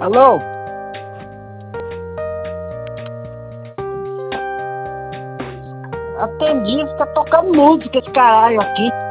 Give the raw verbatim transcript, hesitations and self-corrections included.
Alô? Atendi, fica tocando música esse caralho aqui.